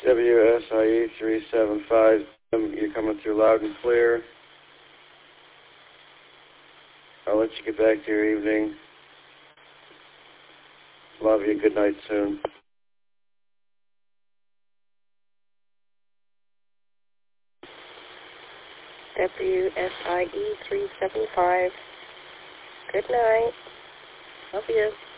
WSIE 375, you're coming through loud and clear. I'll let you get back to your evening. Love you. Good night soon. WSIE 375. Good night. Love you.